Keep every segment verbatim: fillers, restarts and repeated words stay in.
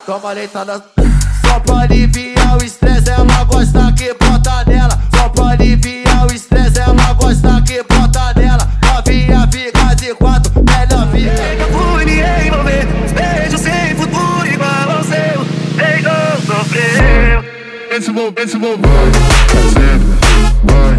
Toma leitada. Só pra aliviar o estresse, ela gosta que bota nela. Só pra aliviar o estresse, ela gosta que bota nela. Novinha fica de quatro, melhor fica. Eu fui me envolver, os beijos sem futuro igual ao seu. Deixou sofrer. Esse vou, esse vou, vai, sempre, vai.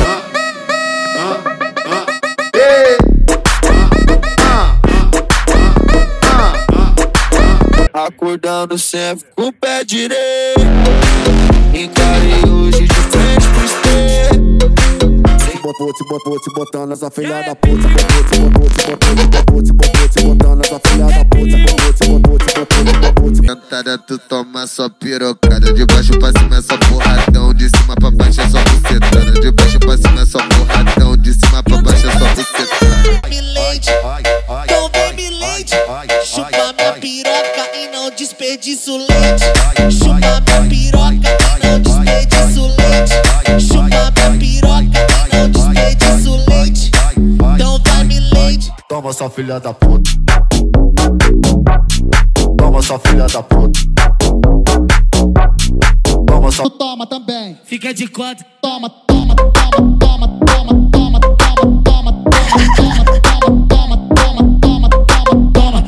Acordando sempre com o pé direito, encarei hoje de frente pro espelho. Botou, te botou, te botando essa filha da puta. Botou, te botou, te botou, te botou, te botou, te botando essa filha da puta. Botou, te botou, te botou, te botou, te cantada, tu toma só pirocada. De baixo pra cima é só porradão, de cima pra baixo é só bucetada. De baixo pra cima é só porradão, de cima pra baixo é só bucetada. Me leite, então vem me leite. Chupa minha piroca e não desperdiço leite. Chupa minha piroca e não desperdiço leite. Chupa minha piroca e não desperdiço leite. Então vai me leite. toma sua filha da puta. Toma sua filha da puta. Toma sua... Toma também. Fica de quatro. Toma, toma, toma, toma, toma, toma, toma, toma, toma, toma, toma, toma,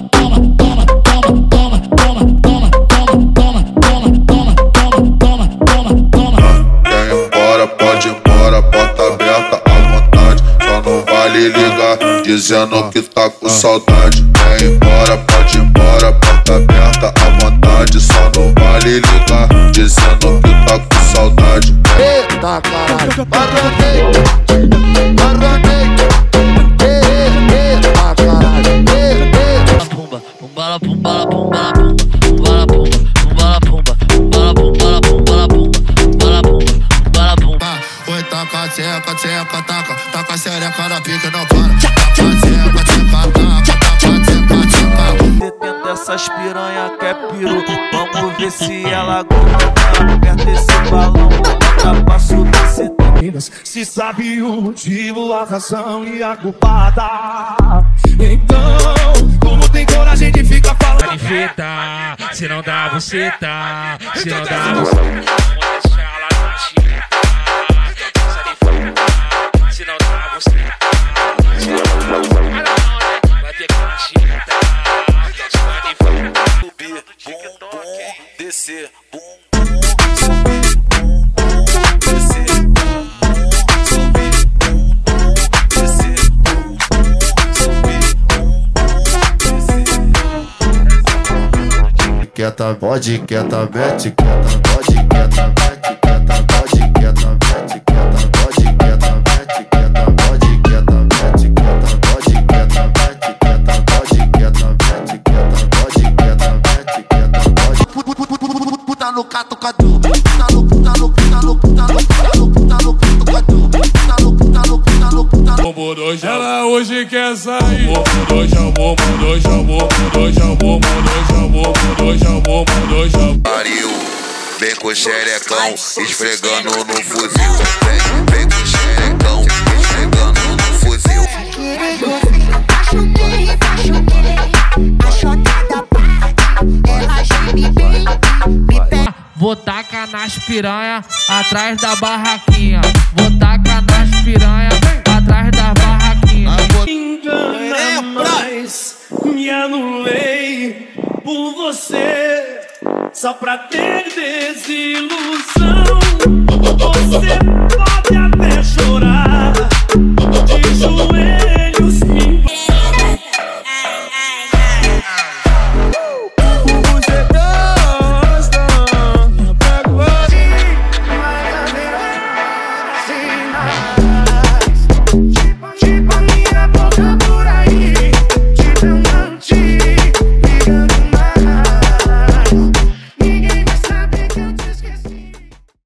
toma. Quer ir embora, pode ir embora, porta aberta à vontade. Só não vale ligar dizendo que tá com saudade. Quer ir embora, pode ir embora, porta aberta à vontade. Só não vale ligar dizendo que tá com saudade. Eita caralho, barranei, barranei. Eita caralho, eita. Pumba, pumbala, pumbala, pumbala, pumba, pumbala, pumba, pumbala, pumba, pumbala, pumbala, pumbala, pumba, pumbala, pumba, pumbala, pumba. Oi, taca, tcheca, tcheca, taca, taca a xereca na pica, não para. Taca, tcheca, tcheca, taca, taca, tcheca, tcheca. Detendo essas piranha que é peru. Vamos ver se ela aguenta. Aperta esse balão, ultrapassa desse tempo. Se sabe o motivo, a razão e a culpada, então, como tem coragem de ficar falando? Manifesta, se não dá você tá, se não dá você tá, se não dá você tá, vai ter que agitar, subir, bum, bum, descer, bum, bum, subir, bum, bum, descer, bum, bum, subir, bum, bum, descer, bum, bum, subir, bum, bum, descer. Quieta, pode, quieta, mete, quieta, pode, quieta, mete, quieta, pode, quieta, mete, quieta, pode, quieta, mete, quieta, pode, quieta, mete, quieta, pode, quieta, mete, quieta, pode, quieta, mete, quieta, pode, quieta, mete, quieta, pode. Puta no catucadu, puta no, puta no, puta no, puta no, puta no, puta no catucadu, puta no, puta no, puta no, puta no. Ela hoje quer sair. Mudou, já vou, mudou, já vou, mudou, já vou, mudou, já vou, mudou, já vou, mudou, já vou. Pariu, vem com xerecão, esfregando no fuzil. Vem, vem com xerecão, esfregando no fuzil. Apaixonei, apaixonei. A chotada parte, ela geme bem. Me pega. Vou tacar nas piranha atrás da barraquinha. Vou tacar nas piranha atrás das barraquinhas. Engana mais, me anulei por você, só pra ter desilusão. Você